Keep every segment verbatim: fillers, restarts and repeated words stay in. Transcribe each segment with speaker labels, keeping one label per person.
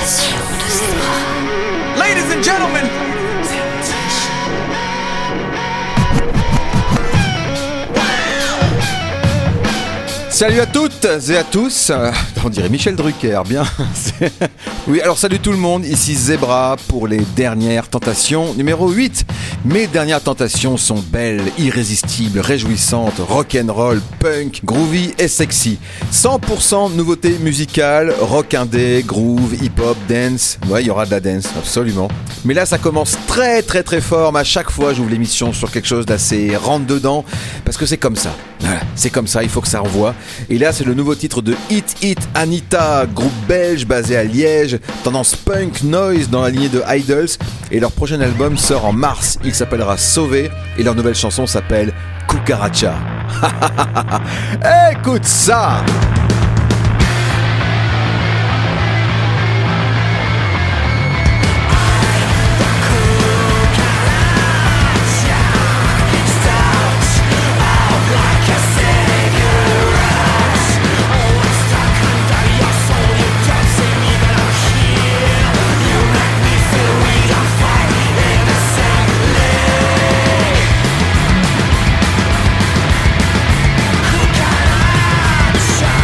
Speaker 1: Ladies and gentlemen. Salut à toutes et à tous. On dirait Michel Drucker, bien. Oui, alors salut tout le monde, ici Zebra pour les dernières tentations numéro huit. Mes dernières tentations sont belles, irrésistibles, réjouissantes, rock'n'roll, punk, groovy et sexy. cent pour cent nouveauté musicale, rock indé, groove, hip-hop, dance. Ouais, il y aura de la dance, absolument. Mais là, ça commence très très très fort. Mais à chaque fois, j'ouvre l'émission sur quelque chose d'assez rentre-dedans. Parce que c'est comme ça. Voilà, c'est comme ça, il faut que ça envoie. Et là, c'est le nouveau titre de Hit It Anita, groupe belge basé à Liège, tendance punk noise dans la lignée de Idols. Et leur prochain album sort en mars. Il s'appellera Sauvé et leur nouvelle chanson s'appelle Cucaracha. Écoute ça!
Speaker 2: Cucaracha.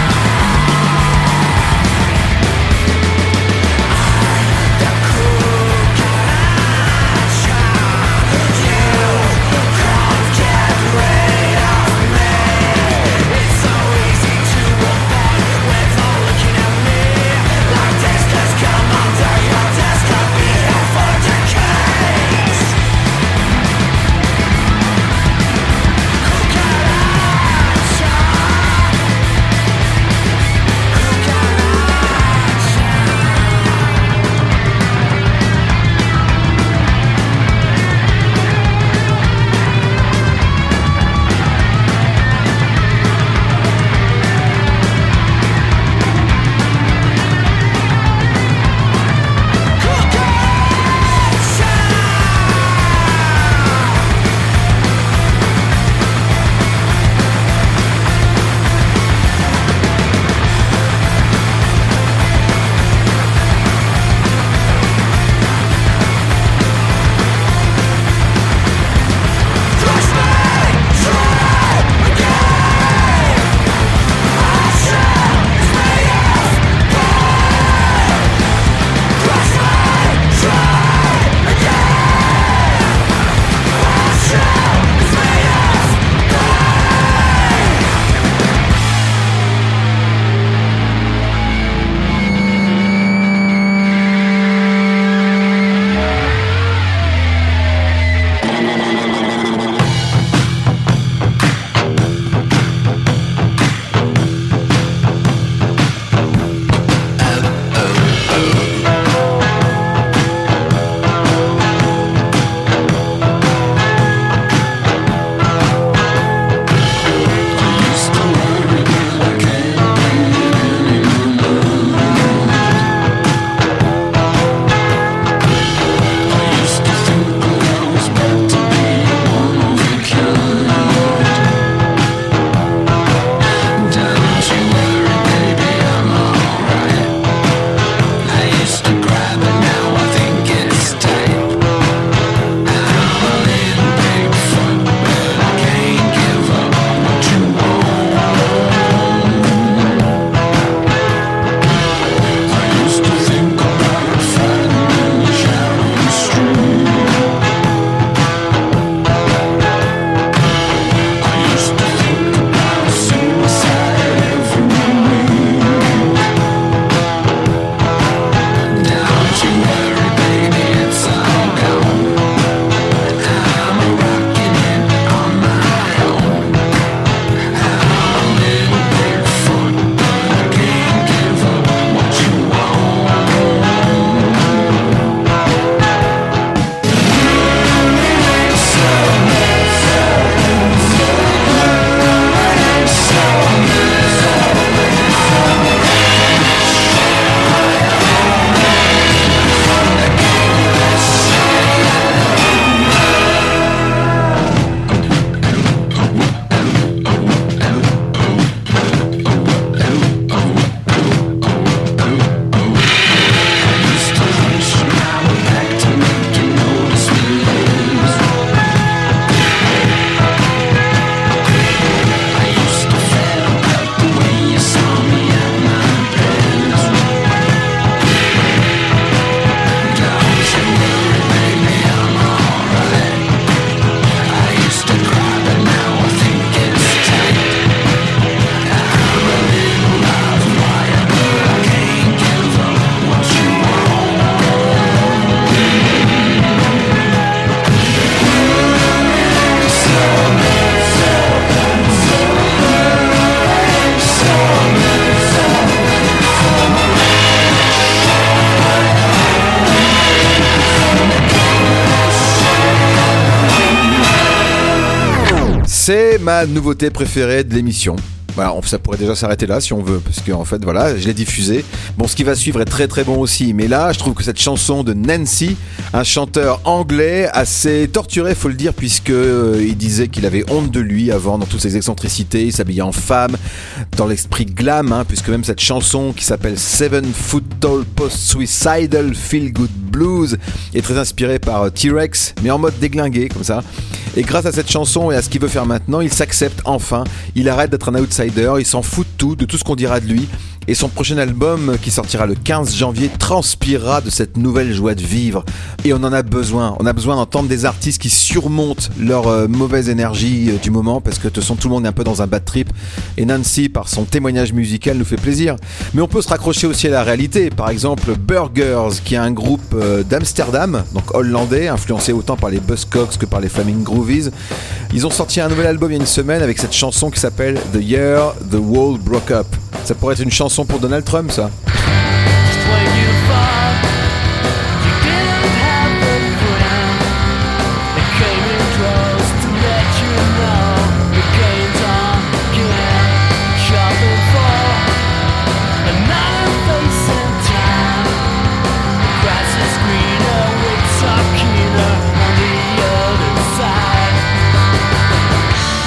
Speaker 1: c'est ma nouveauté préférée de l'émission. Voilà, ça pourrait déjà s'arrêter là si on veut, parce qu'en fait voilà, je l'ai diffusé. Bon, ce qui va suivre est très très bon aussi, mais là je trouve que cette chanson de Nancy, un chanteur anglais assez torturé, faut le dire, puisque euh, il disait qu'il avait honte de lui avant dans toutes ses excentricités, il s'habillait en femme, dans l'esprit glam, hein, puisque même cette chanson qui s'appelle Seven Foot Tall Post Suicidal Feel Good Blues est très inspirée par euh, T-Rex, mais en mode déglingué comme ça. Et grâce à cette chanson et à ce qu'il veut faire maintenant, il s'accepte enfin, il arrête d'être un outsider, il s'en fout de tout, de tout ce qu'on dira de lui. Et son prochain album, qui sortira le quinze janvier, transpirera de cette nouvelle joie de vivre. Et on en a besoin. On a besoin d'entendre des artistes qui surmontent leur euh, mauvaise énergie euh, du moment, parce que de toute façon, tout le monde est un peu dans un bad trip. Et Nancy, par son témoignage musical, nous fait plaisir. Mais on peut se raccrocher aussi à la réalité. Par exemple, Burgers, qui est un groupe euh, d'Amsterdam, donc hollandais, influencé autant par les Buzzcocks que par les Flaming Groovies. Ils ont sorti un nouvel album il y a une semaine avec cette chanson qui s'appelle The Year the World Broke Up. Ça pourrait être une chanson pour Donald Trump, ça.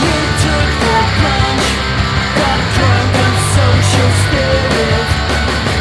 Speaker 2: Spirit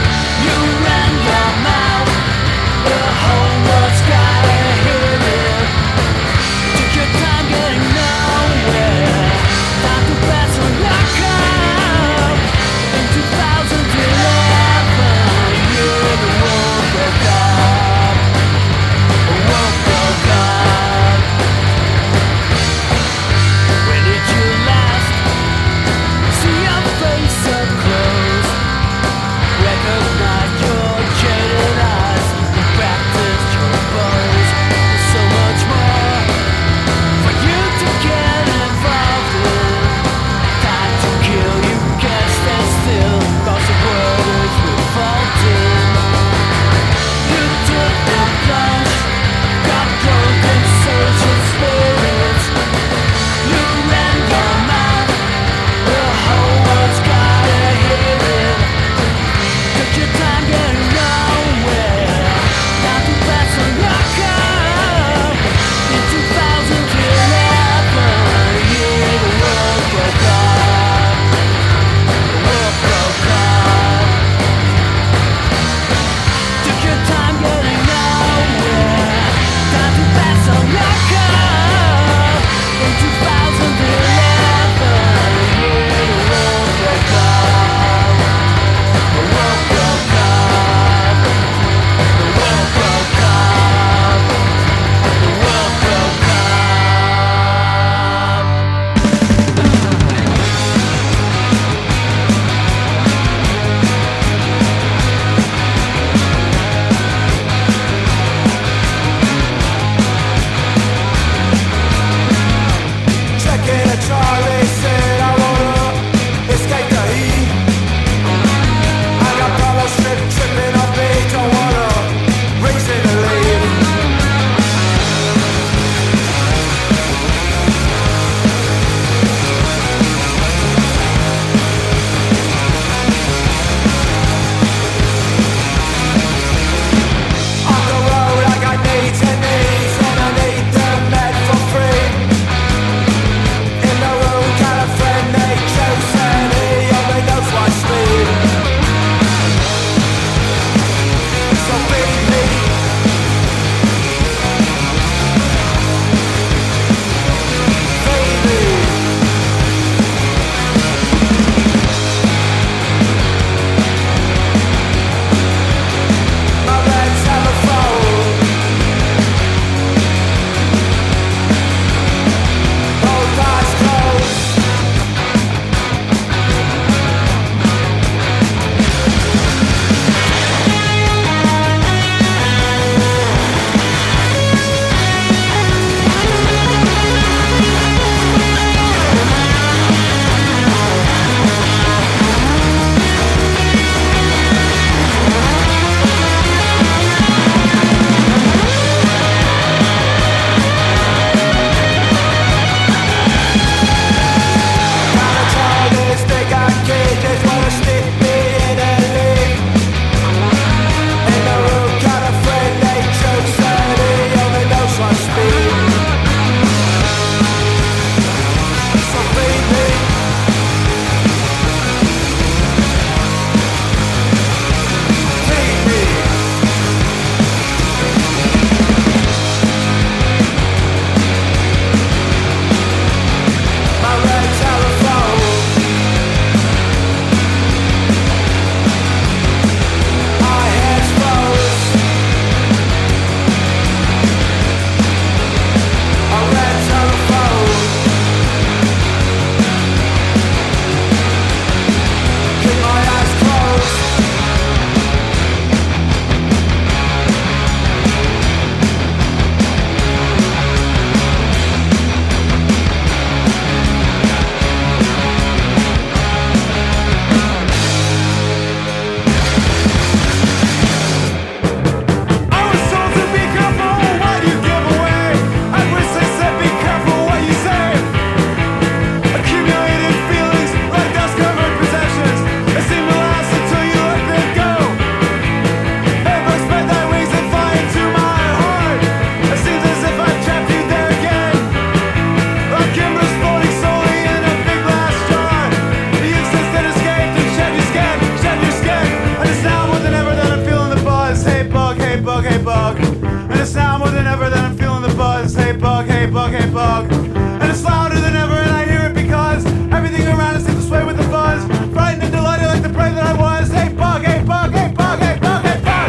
Speaker 2: hey bug, hey bug. And it's louder than ever and I hear it because everything around us seems to sway with the buzz. Frightened and delighted like the prey that I was. Hey bug, hey bug, hey bug, hey bug, hey bug.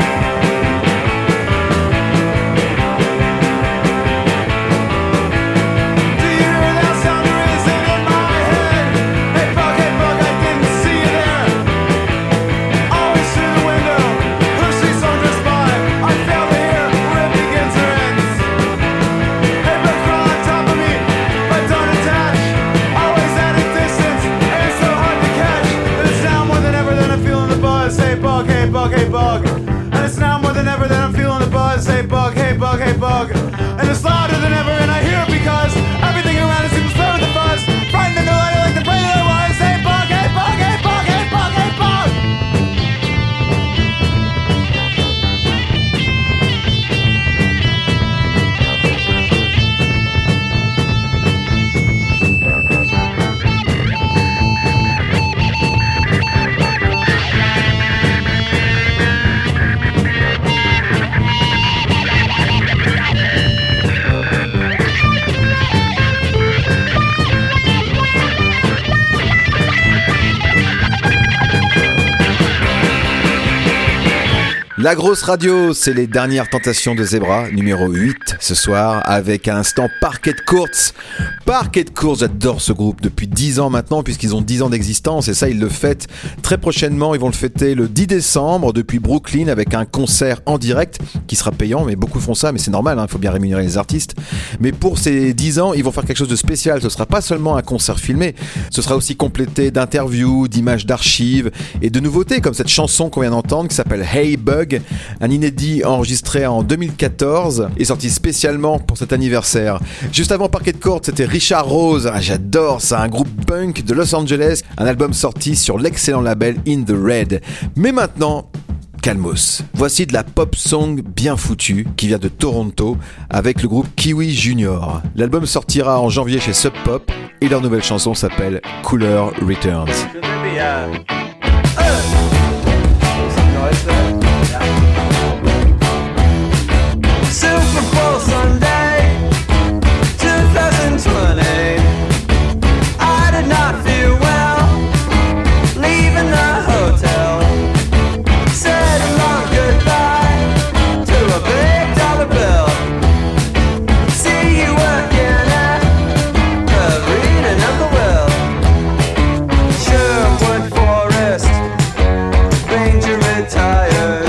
Speaker 2: Do you hear that sound risen in my head? Hey bug, hey bug, I didn't see you there. Always through the window, her sweet song just by. I fail to hear where it begins or ends. Hey bug, crawl on top of me, but don't attach. Always at a distance, and it's so hard to catch. And it's now more than ever that I'm feeling the buzz. Hey bug, hey bug, hey bug. And it's now more than ever that I'm feeling the buzz. Hey bug, hey bug, hey bug. And it's louder than ever and I hear it because everything around us seems to play with the buzz. Frightened and delighted like the prey that I was. Hey bug, hey bug, hey bug, hey bug, hey bug.
Speaker 1: La grosse radio, c'est les dernières tentations de Zebra, numéro huit ce soir, avec un instant Parquet Courts. Parquet Courts, j'adore ce groupe depuis dix ans maintenant, puisqu'ils ont dix ans d'existence, et ça ils le fêtent très prochainement. Ils vont le fêter le dix décembre depuis Brooklyn avec un concert en direct qui sera payant, mais beaucoup font ça, mais c'est normal, il hein, faut bien rémunérer les artistes. Mais pour ces dix ans, ils vont faire quelque chose de spécial. Ce sera pas seulement un concert filmé, ce sera aussi complété d'interviews, d'images d'archives et de nouveautés, comme cette chanson qu'on vient d'entendre qui s'appelle Hey Bug, un inédit enregistré en deux mille quatorze et sorti spécialement pour cet anniversaire. Juste avant Parquet Courts, c'était Richard Rose, ah, j'adore ça, un groupe punk de Los Angeles, un album sorti sur l'excellent label In The Red. Mais maintenant, calmos. Voici de la pop song bien foutue qui vient de Toronto avec le groupe Kiwi Junior. L'album sortira en janvier chez Sub Pop et leur nouvelle chanson s'appelle Cooler Returns.
Speaker 3: Super Bowl Sunday, twenty twenty. I did not feel well, leaving the hotel. Said a long goodbye to a big dollar bill. See you working at the reading of the will. Sherwood Forest, Ranger retired.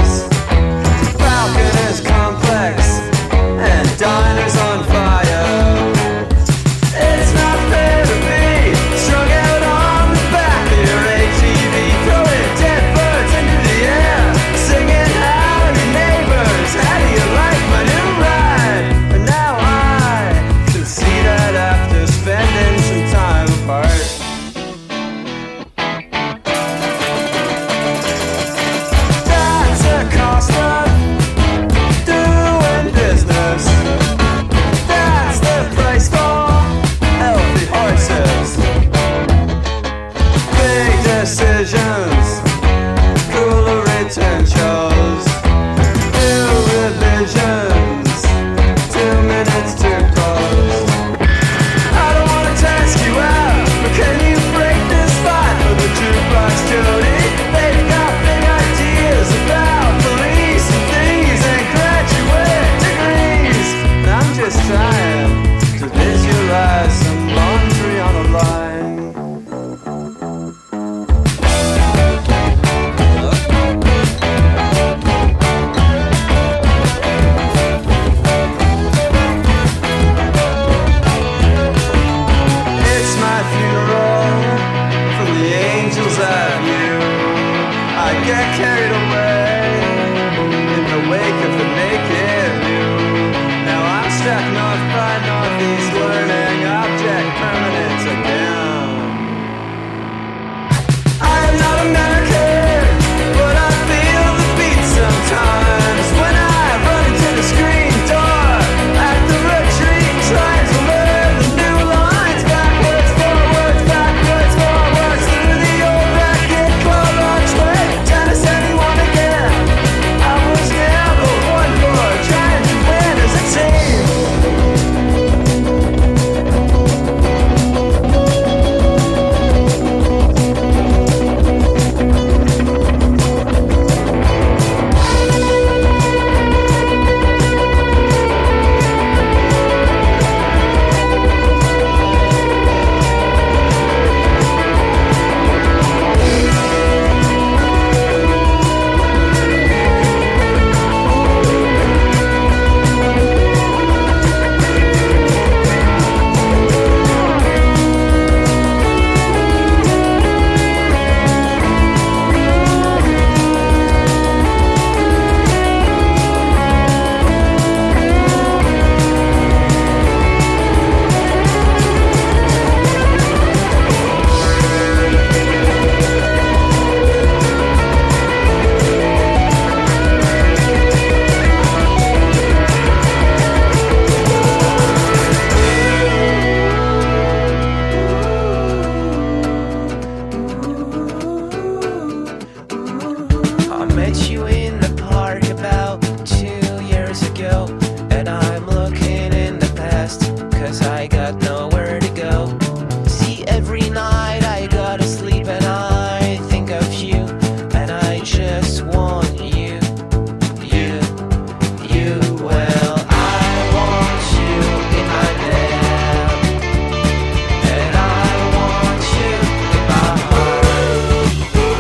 Speaker 4: met you in the park about two years ago, and I'm looking in the past, cause I got nowhere to go. See, every night I gotta sleep and I think of you, and I just want you, you, you. Well, I want you in my bed, and I want you in my heart.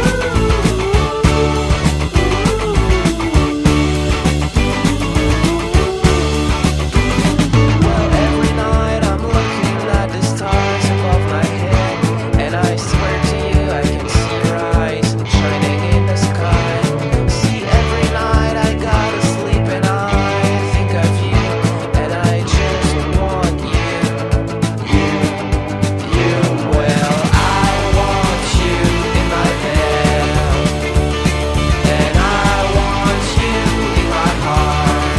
Speaker 4: Well, every night I'm looking at the stars above my head, and I swear to you I can see your eyes shining in the sky. See, every night I gotta sleep and I think of you, and I just want you, you, you. Well, I want you in my bed, and I want you in my heart.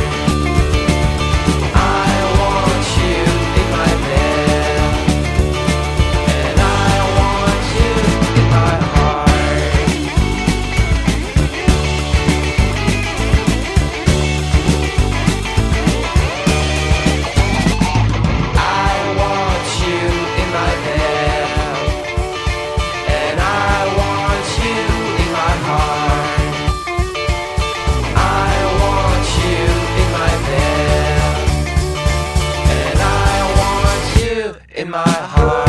Speaker 4: I want you in my bed, and I want you in my heart. I want you in my bed, and I want you in my heart. I want you in my bed, and I want you in my heart.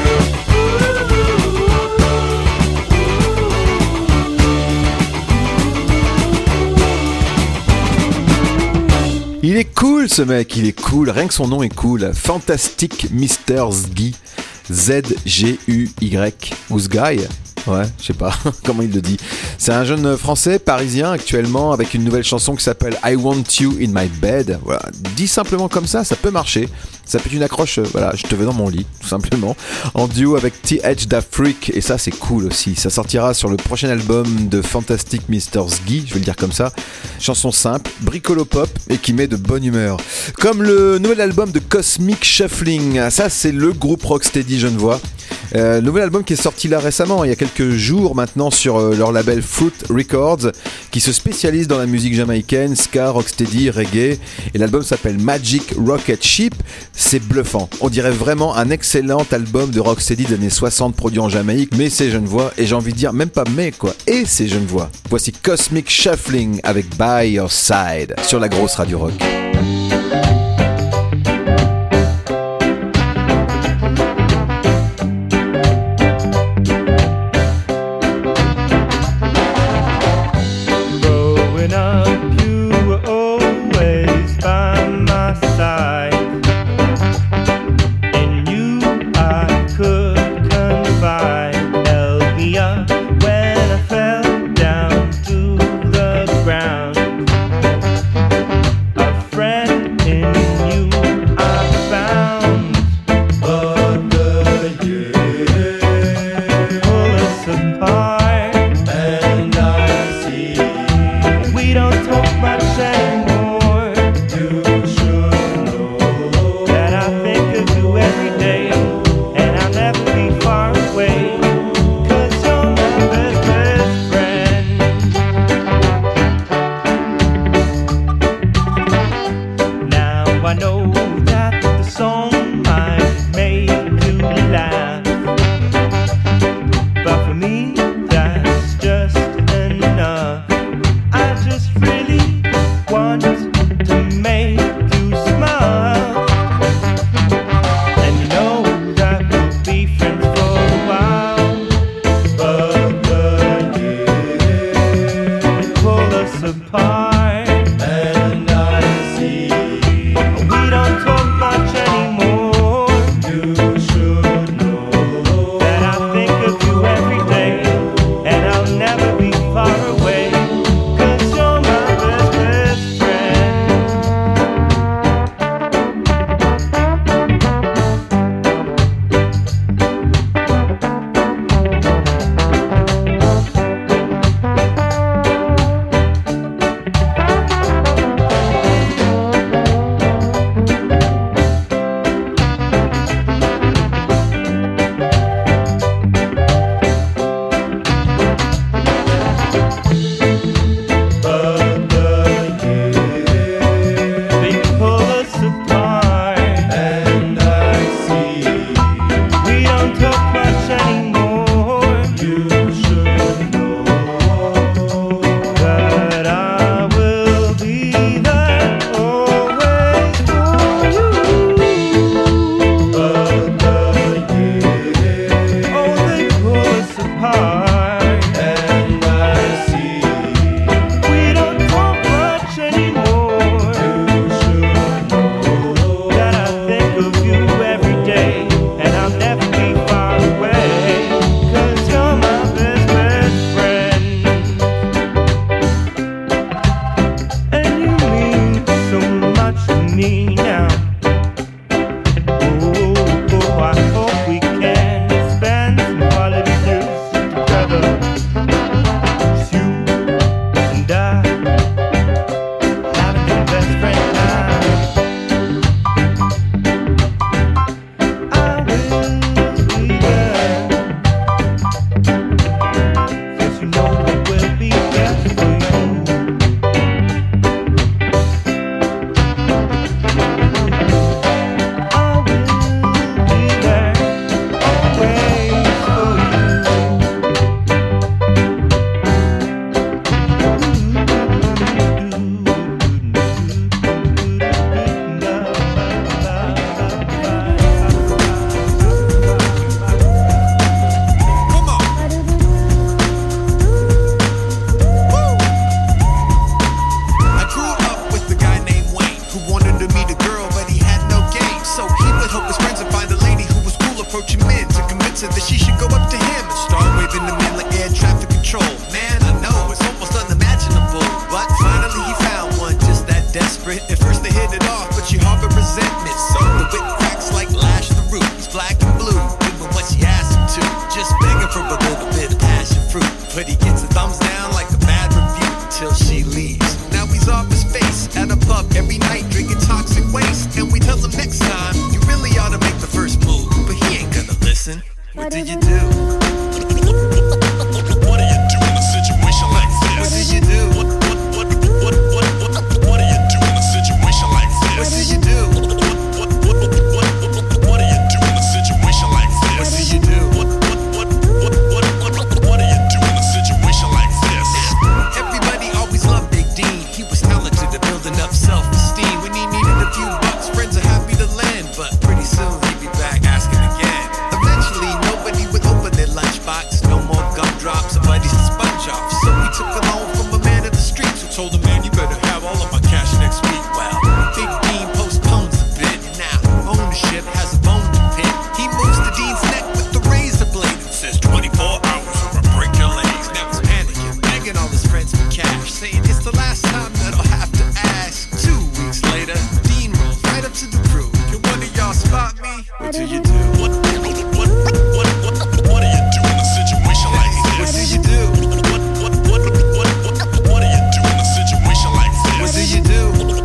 Speaker 1: Il est cool ce mec, il est cool, rien que son nom est cool. Fantastic mister Zguy. Z G U Y. Ou Zguy. Ouais, je sais pas comment il le dit. C'est un jeune français parisien actuellement avec une nouvelle chanson qui s'appelle I Want You in My Bed. Voilà, dit simplement comme ça, ça peut marcher. Ça peut être une accroche, euh, voilà, je te veux dans mon lit, tout simplement. En duo avec T H Da Freak, et ça c'est cool aussi. Ça sortira sur le prochain album de Fantastic mister Zguy, je vais le dire comme ça. Chanson simple, bricolo-pop et qui met de bonne humeur. Comme le nouvel album de Cosmic Shuffling, ça c'est le groupe Rocksteady genevois. Euh, nouvel album qui est sorti là récemment, il y a quelques jours maintenant sur euh, leur label Fruit Records, qui se spécialise dans la musique jamaïcaine, ska, rocksteady, reggae, et l'album s'appelle Magic Rocket Ship. C'est bluffant, on dirait vraiment un excellent album de rocksteady des années soixante produit en Jamaïque, mais c'est genevois, et j'ai envie de dire même pas mais quoi, et c'est genevois. Voici Cosmic Shuffling avec By Your Side sur la grosse radio rock.
Speaker 5: Growing up, you were always by my side. In you I could confide. Held me up when I fell down to the ground. A friend in you I found. But the years pull us apart, and I see we don't talk much anymore. You should know that I think of you every day, and I'll never be far away, 'cause you're my best, best friend. Now I know that the song might make you laugh, but for me that's just enough. I just really want to make you smile, and you know that we'll be friends for a while. But the years pull us apart, and I see we don't talk much anymore. You should know that I think of you every day, and I'll never be far away, 'cause you're my best, best friend.
Speaker 6: thumbs down like a bad review till she leaves. Now he's off his face at a pub every night drinking toxic waste. And we tell him next time, you really ought to make the first move. But he ain't gonna listen. What did you do? What do you do in a situation like this? What did you do? What, what, what, what, what, what, what do you do in a situation like this? What did you do? What, what, what, what, what, what do you do in a situation like this? What did you do? What, what, what, what, what, what, what do you do in a situation like this? Everybody always loved Big Dean. He was talented at building up self-esteem. When he needed a few bucks, friends are happy to lend. But pretty soon he'd be back asking again. Eventually, nobody would open their lunchbox. No more gumdrops or buddies to sponge off. So we took a loan from a man of the streets who told him, man, you better have all of my cash next week. Well, Big Dean postpones a bit. And now ownership has a bone to pick. He moves the Dean's neck with the razor blade and says twenty-four hours or I'll break your legs. Now he's panicking, begging all his friends for cash, saying it's the last time that I'll have to ask. Two weeks later, Dean rolls right up to the crew. Can one of y'all spot me? What do you do? What, what, what, what, what, what do you do in a situation like this? What do you do? What, what, what, what, what, what do you do in a situation like this? What do you do?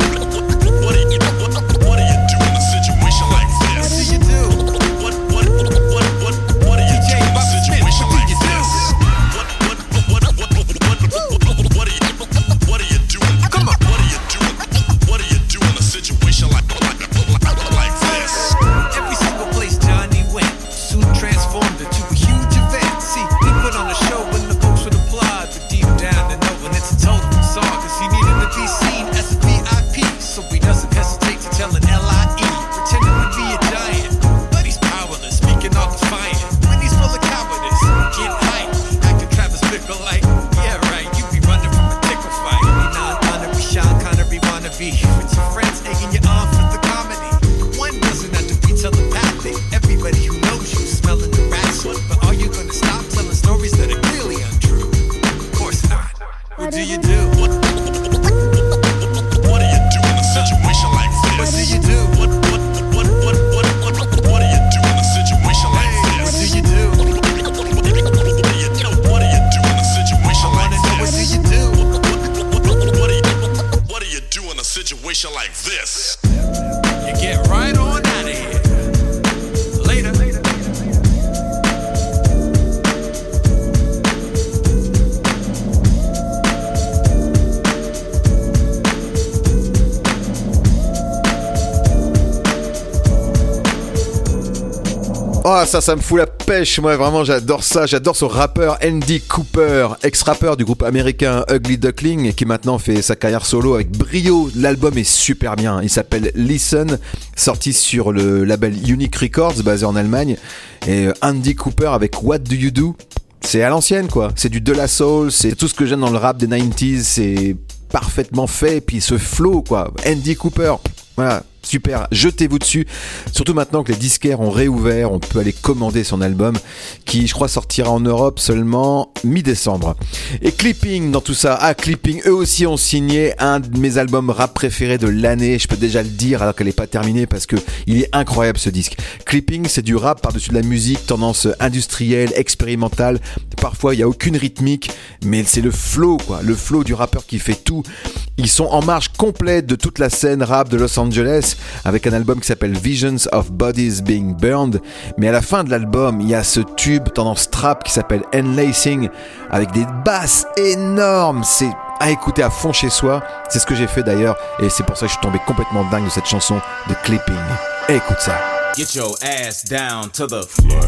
Speaker 6: What do you, what, what do you do in a situation like this? What do you do? What, what, what, what, what, what do you do in a situation like this? What, what, what, what, what, what, what do you, what do you do? Come on, what do you do? What do you do in a situation like like like this? Every single place Johnny went soon transformed into a huge event. See, he put on a show when the folks would applaud, but deep down they know when it's a total facade, cause he needed to be seen as a V I P, so he doesn't hesitate to tell an L I E, pretending to be a giant, but he's powerless, speaking all defiant, when he's full of cowardice, get hype, acting Travis Bickle like, yeah right, you be running from a tickle fight, be non-honorary, Sean Connery wannabe, with your friends egging you on for the comedy, one doesn't have to be telepathic, everybody who knows you smelling the rat sweat, but are you gonna stop telling stories that are clearly untrue? Of course not. What do you do? What, what do you do in a situation like this? What do you do? What, what, what, what, what, what, what do you do in a situation like this? What do you do? What do you do? What do you do in a situation like this? What do you do? What do you, what do you do in a situation like this? You get right on out of here. Later.
Speaker 1: Oh, ça, ça me fout la pêche, moi, vraiment, j'adore ça. J'adore ce rappeur Andy Cooper, ex-rappeur du groupe américain Ugly Duckling, qui maintenant fait sa carrière solo avec brio. L'album est super bien. Il s'appelle Listen, sorti sur le label Unique Records, basé en Allemagne. Et Andy Cooper avec What Do You Do? C'est à l'ancienne, quoi. C'est du De La Soul, c'est tout ce que j'aime dans le rap des nineties. C'est parfaitement fait, et puis ce flow, quoi. Andy Cooper, voilà. Super, jetez-vous dessus. Surtout maintenant que les disquaires ont réouvert, on peut aller commander son album qui, je crois, sortira en Europe seulement mi-décembre. Et Clipping dans tout ça. Ah, Clipping, eux aussi ont signé un de mes albums rap préférés de l'année. Je peux déjà le dire alors qu'elle n'est pas terminée parce que il est incroyable ce disque. Clipping, c'est du rap par-dessus de la musique, tendance industrielle, expérimentale. Parfois, il n'y a aucune rythmique, mais c'est le flow, quoi. Le flow du rappeur qui fait tout. Ils sont en marge complète de toute la scène rap de Los Angeles, avec un album qui s'appelle Visions of Bodies Being Burned. Mais à la fin de l'album, il y a ce tube tendance trap qui s'appelle Enlacing, avec des basses énormes. C'est à écouter à fond chez soi. C'est ce que j'ai fait d'ailleurs, et c'est pour ça que je suis tombé complètement dingue de cette chanson de Clipping. Et écoute ça.
Speaker 7: Get your ass down to the floor.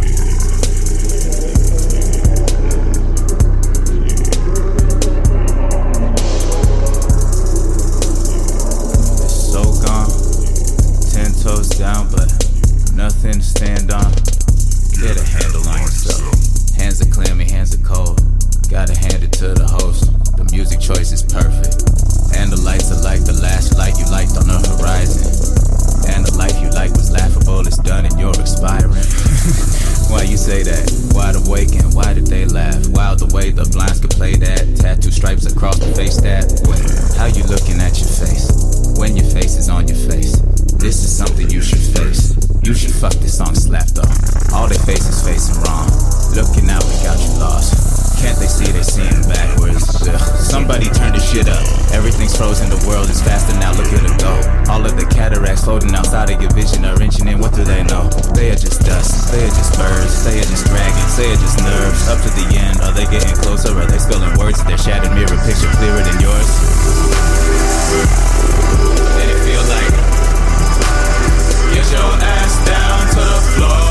Speaker 7: Toes down, but nothing to stand on. Get a handle on yourself. Hands are clammy, hands are cold. Gotta hand it to the host. The music choice is perfect. And the lights are like the last light you liked on the horizon. And the life you like was laughable, it's done and you're expiring. Why you say that? Wide awake and why did they laugh? Wild the way the blinds could play that. Tattoo stripes across the face that. How you looking at your face? When your face is on your face. This is something you should face. You should fuck this song slap though. All their faces facing wrong. Looking out, we got you lost. Can't they see they seeing backwards? Ugh. Somebody turn this shit up. Everything's frozen, the world is faster now, look at it go. All of the cataracts floating outside of your vision are inching in, what do they know? They are just dust, they are just birds, they are just dragons, they are just nerves. Up to the end, are they getting closer? Are they spilling words? Is their shattered mirror picture clearer than yours? Did it feel like? Get your ass down to the floor.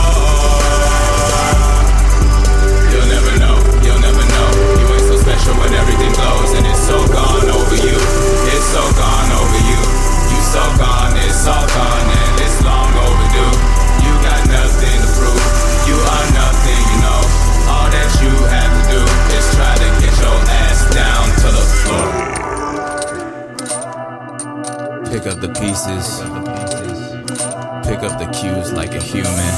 Speaker 7: You'll never know, you'll never know. You ain't so special when everything glows, and it's so gone over you. It's so gone over you. You so gone, it's all gone, and it's long overdue. You got nothing to prove. You are nothing, you know. All that you have to do is try to get your ass down to the floor. Pick up the pieces. Pick up the cues like a human.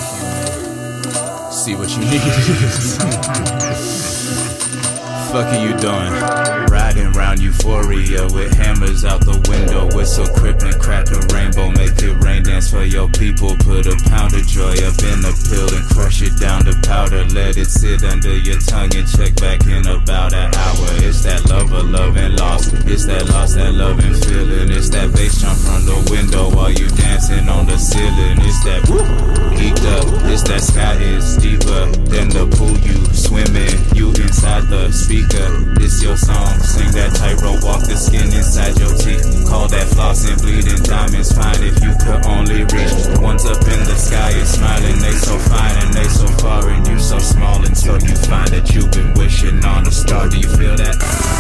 Speaker 7: See what you need. Fuck are you doing? Riding round euphoria with hammers out the window. Whistle, crippling, crack a rainbow. Make it rain dance for your people. Put a pound of joy up in a pill and crush it down to powder. Let it sit under your tongue and check back in about an hour. It's that love of love and lost. It's that lost, that love and feeling. It's that bass jump from the window while you dancing on the ceiling. It's that whoop, geeked up. It's that sky is deeper than the pool you swimming. You inside the speaker. It's your song. Sing that tightrope, walk the skin inside your teeth. Call that flossing, bleeding diamonds. Fine if you could only reach. The ones up in the sky is smiling. They so fine and they so far, and you so small. And so you find that you've been wishing on a star. Do you feel that?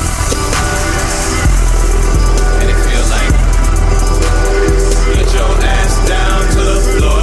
Speaker 7: And it feel like get your ass down to the floor.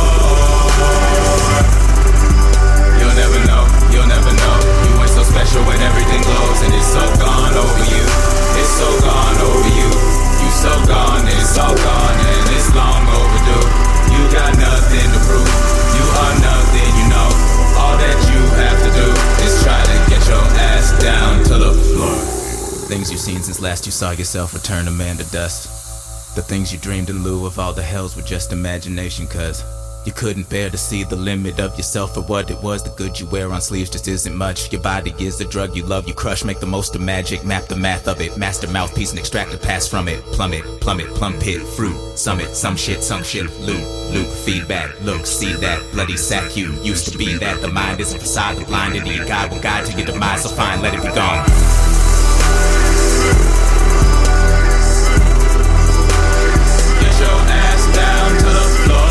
Speaker 7: You'll never know, you'll never know. You ain't so special when everything glows, and it's so gone over you. It's so gone over you. You so gone, it's all gone, and it's long overdue. You got nothing to prove. You are nothing, you know. All that you have to do is try to get your ass down to the floor. Things you've seen since last you saw yourself return a man to dust. The things you dreamed in lieu of all the hells were just imagination, cause you couldn't bear to see the limit of yourself for what it was. The good you wear on sleeves just isn't much. Your body is the drug you love, you crush. Make the most of magic, map the math of it. Master mouthpiece and extract the past from it. Plummet, plummet, plum pit, fruit, summit. Some shit, some shit, loop, loop, feedback. Look, see that, bloody sack you used to be that. The mind is a facade, the blinded your guide will guide to your demise. So fine, let it be gone. Get your ass down to the floor.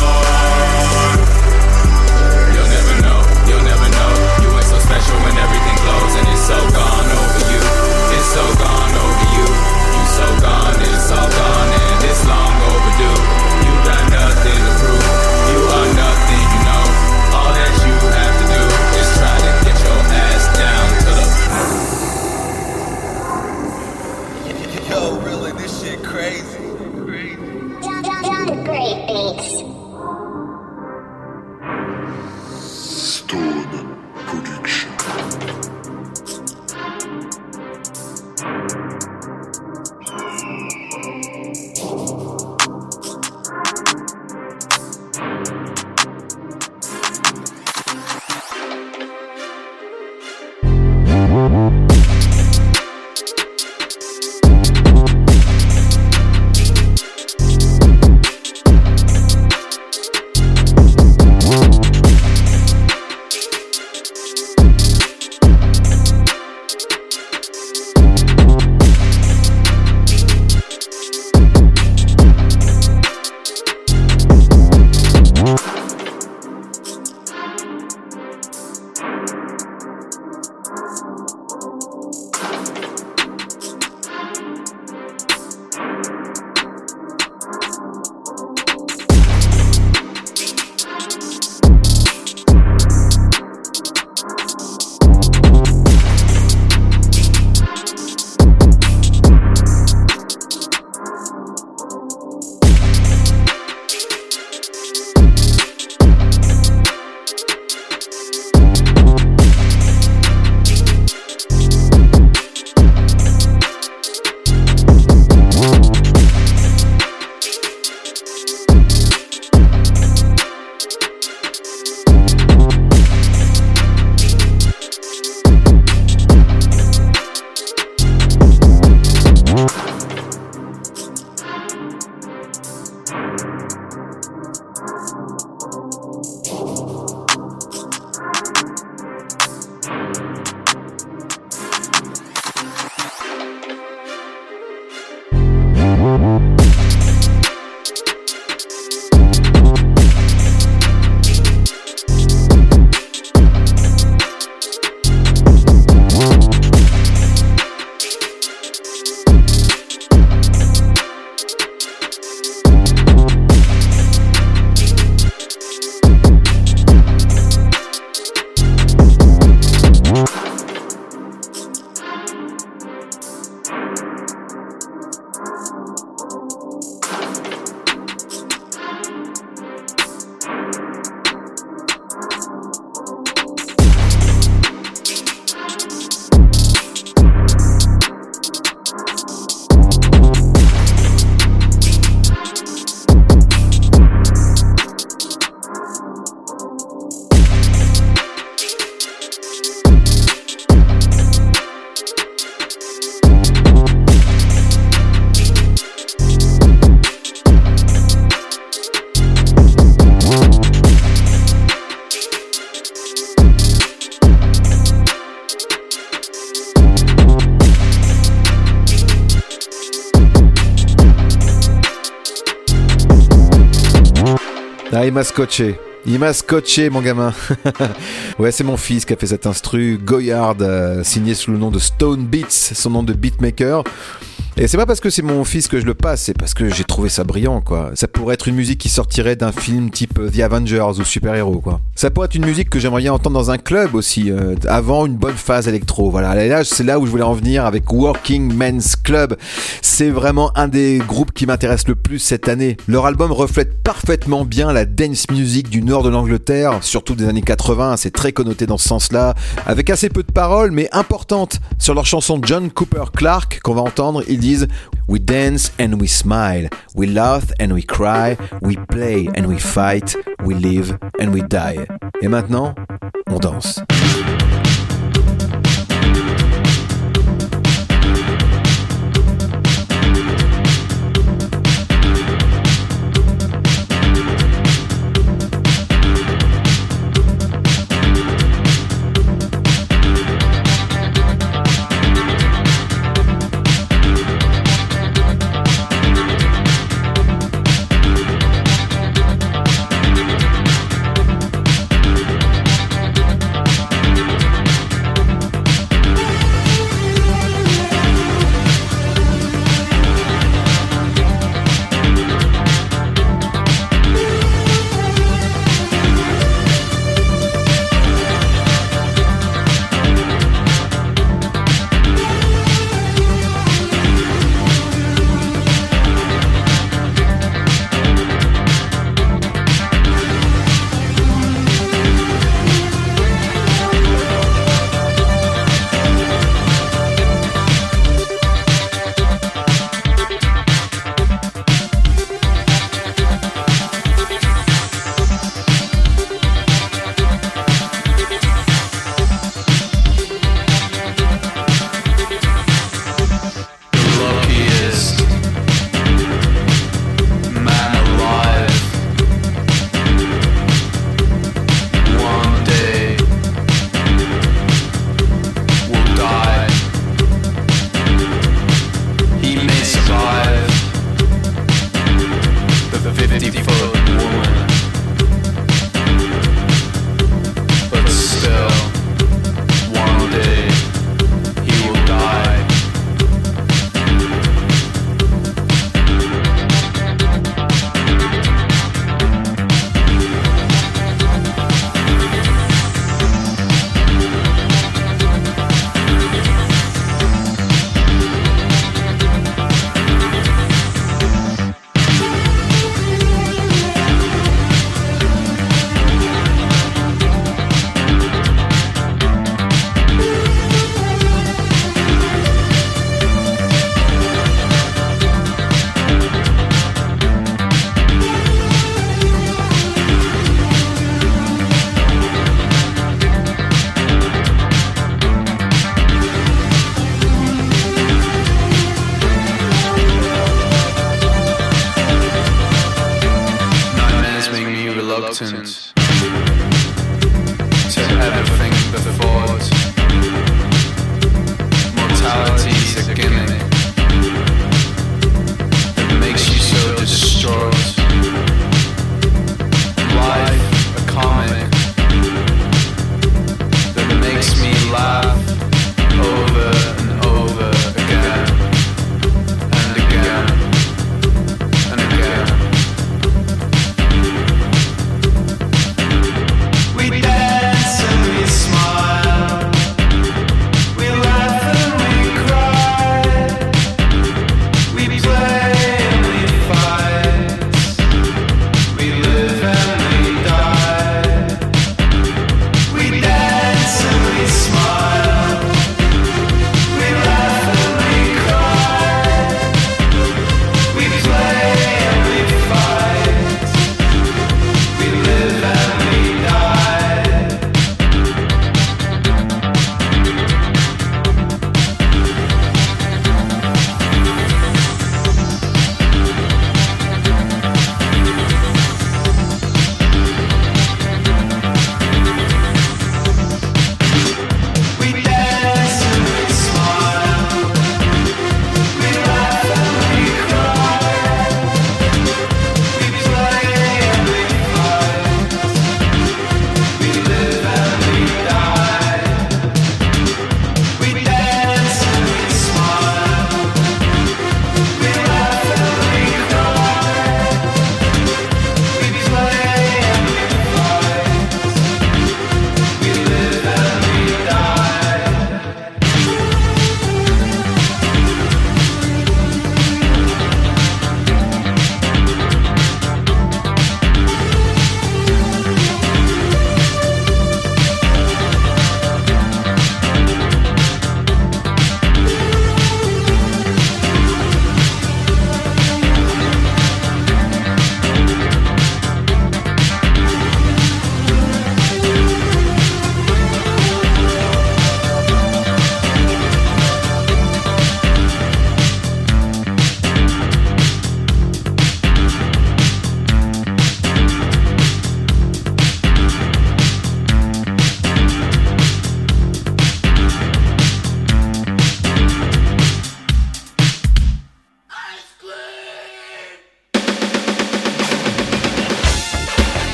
Speaker 7: Special when everything glows, and it's so gone over you. It's so gone over you. You so gone, it's all gone, and it's long overdue. You got nothing to prove. You are nothing, you know. All that you have to do is try to get your ass down to the floor.
Speaker 1: Ah, il m'a scotché. Il m'a scotché, mon gamin. Ouais, c'est mon fils qui a fait cet instru Goyard, euh, signé sous le nom de Stone Beats, son nom de beatmaker. Et c'est pas parce que c'est mon fils que je le passe, c'est parce que j'ai trouvé ça brillant, quoi. Ça pourrait être une musique qui sortirait d'un film type The Avengers ou Super Héros, quoi. Ça pourrait être une musique que j'aimerais bien entendre dans un club aussi, euh, avant une bonne phase électro. Voilà, et là, c'est là où je voulais en venir avec Working Men's Club. C'est vraiment un des groupes qui m'intéresse le plus cette année. Leur album reflète parfaitement bien la dance music du nord de l'Angleterre, surtout des années quatre-vingts, c'est très connoté dans ce sens-là, avec assez peu de paroles, mais importantes. Sur leur chanson John Cooper Clarke, qu'on va entendre, ils disent We dance and we smile, we laugh and we cry, we play and we fight, we live and we die. Et maintenant, on danse.
Speaker 2: Thank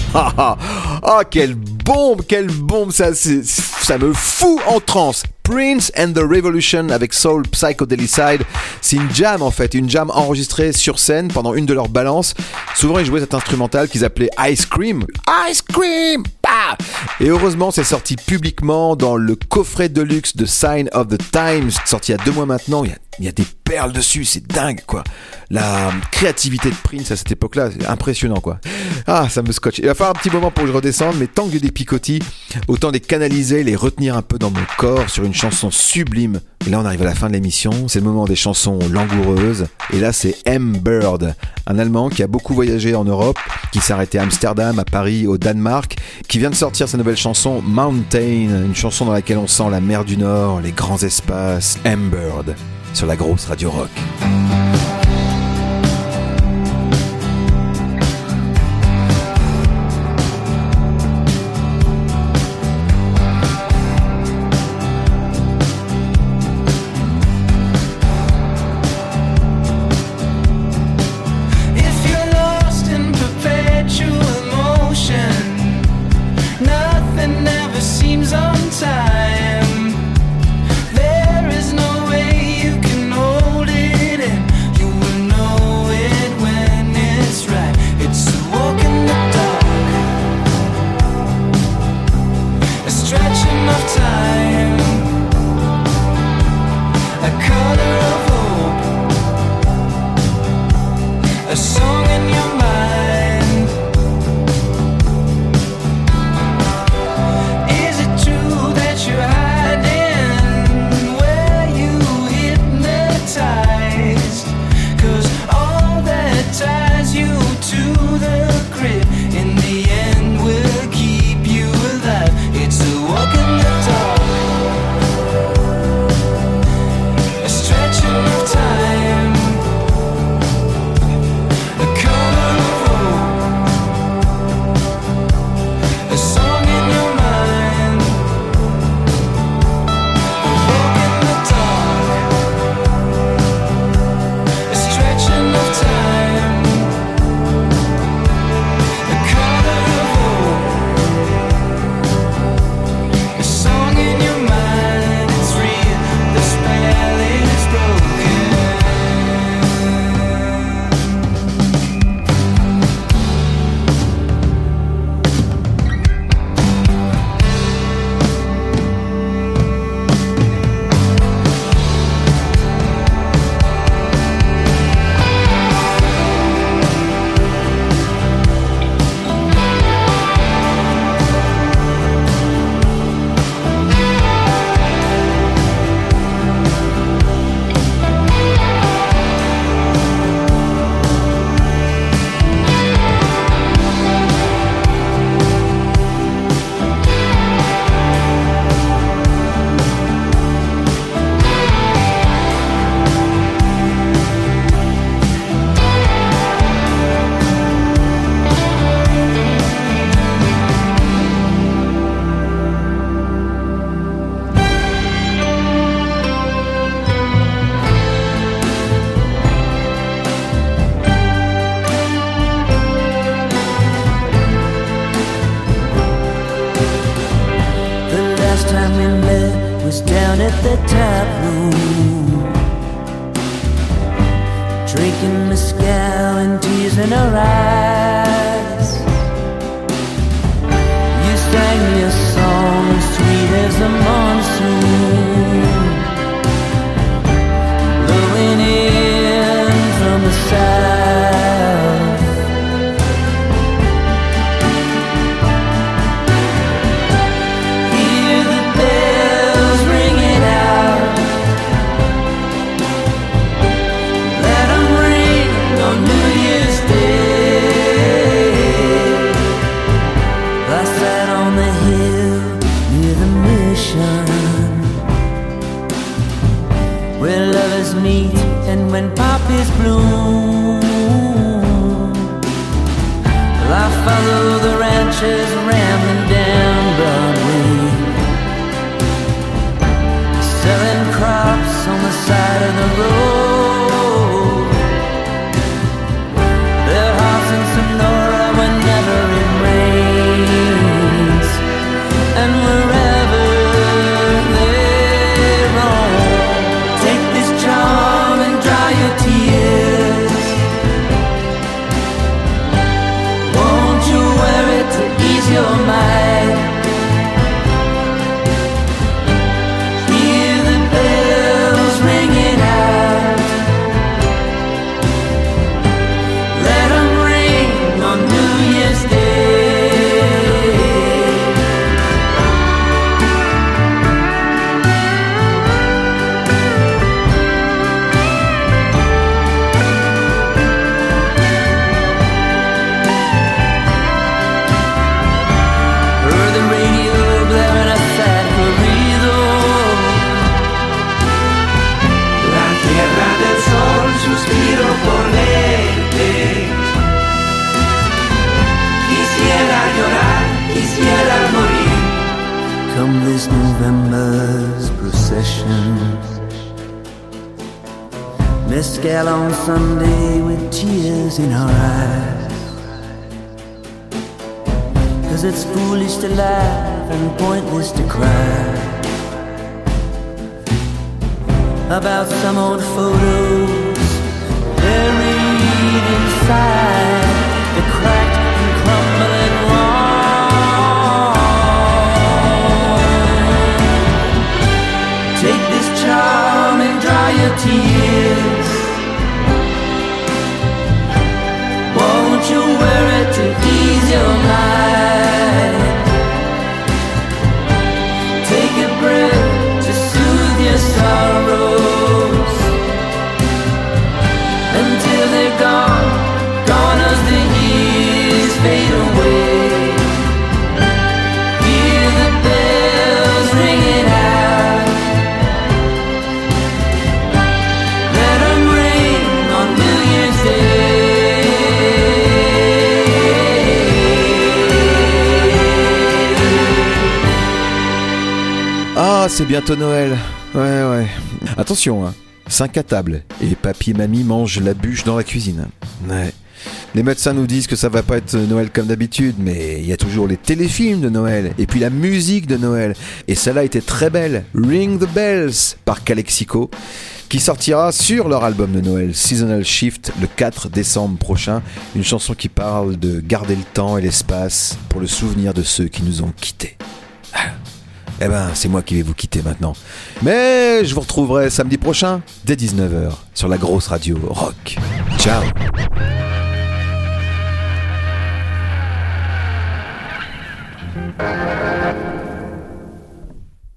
Speaker 1: Ah, quelle bombe, quelle bombe, ça, c'est- ça me fout en transe. Prince and the Revolution avec Soul Psychodelicide. C'est une jam en fait, une jam enregistrée sur scène pendant une de leurs balances. Souvent ils jouaient cet instrumental qu'ils appelaient Ice Cream. Ice Cream, bah Et heureusement c'est sorti publiquement dans le coffret deluxe de Sign of the Times, sorti il y a deux mois maintenant. Il y a, il y a des perles dessus, c'est dingue quoi. La créativité de Prince à cette époque-là, c'est impressionnant quoi. Ah, ça me scotche. Il va falloir un petit moment pour que je redescende, mais tant que j'ai des picotis, autant les canaliser, les retenir un peu dans mon corps sur une chanson sublime. Et là, on arrive à la fin de l'émission. C'est le moment des chansons langoureuses. Et là, c'est M. Bird, un Allemand qui a beaucoup voyagé en Europe, qui s'est arrêté à Amsterdam, à Paris, au Danemark, qui vient de sortir sa nouvelle chanson Mountain, une chanson dans laquelle on sent la mer du Nord, les grands espaces. M. Bird, sur la grosse radio rock.
Speaker 3: If you're lost in perpetual motion, nothing ever seems on time. There is no way you can hold it in. You will know it when it's right. It's a walk in the dark, a stretching of time, a color of hope, a song in your mind. Is it true that you're hiding where you hypnotized? 'Cause all that ties you to the grip in the end will keep you alive. It's a walk in the dark, a stretching of time, a color of hope, a song in your mind. A walk in the dark, a stretching of time, a color of hope, a song in your mind. It's real, the spell is broken. The last time we met was down at the tap room, drinking mezcal and tears in her eyes. You sang me a song sweet as the monsoon, blowing in from the south. Hear the bells ringing out, let 'em ring on New Year's Day. I sat on the hill near the mission, where lovers meet and when poppies bloom. I follow the ranchers rambling down Broadway, selling crops on the side of the road. Their hearts in Sonora whenever it rains.
Speaker 8: this November's procession. Mescal on Sunday with tears in our eyes. 'Cause it's foolish to laugh and pointless to cry about some old photos buried inside the cracked and crumbling wall. Take this charm and dry your tears. Won't you wear it to ease your mind? Take a breath to soothe your sorrows until they're gone, gone as the years fade away. Hear the bells ringing out. Let 'em ring on New Year's Day.
Speaker 1: Ah, c'est bientôt Noël. Ouais, ouais. Attention, hein. cinq à table et papy et mamie mangent la bûche dans la cuisine. Ouais. Les médecins nous disent que ça va pas être Noël comme d'habitude, mais il y a toujours les téléfilms de Noël et puis la musique de Noël. Et celle-là était très belle, Ring the Bells par Calexico, qui sortira sur leur album de Noël Seasonal Shift le quatre décembre prochain. Une chanson qui parle de garder le temps et l'espace pour le souvenir de ceux qui nous ont quittés. Eh ben, c'est moi qui vais vous quitter maintenant. Mais je vous retrouverai samedi prochain, dès dix-neuf heures, sur la grosse radio rock. Ciao.
Speaker 2: Thank you.